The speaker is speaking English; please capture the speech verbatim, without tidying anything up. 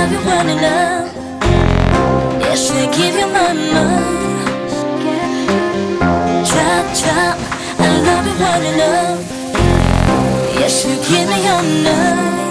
love you when in love. Yeah, should give you my mind. Drop, drop, I love you when in love. Yeah, should give me your night.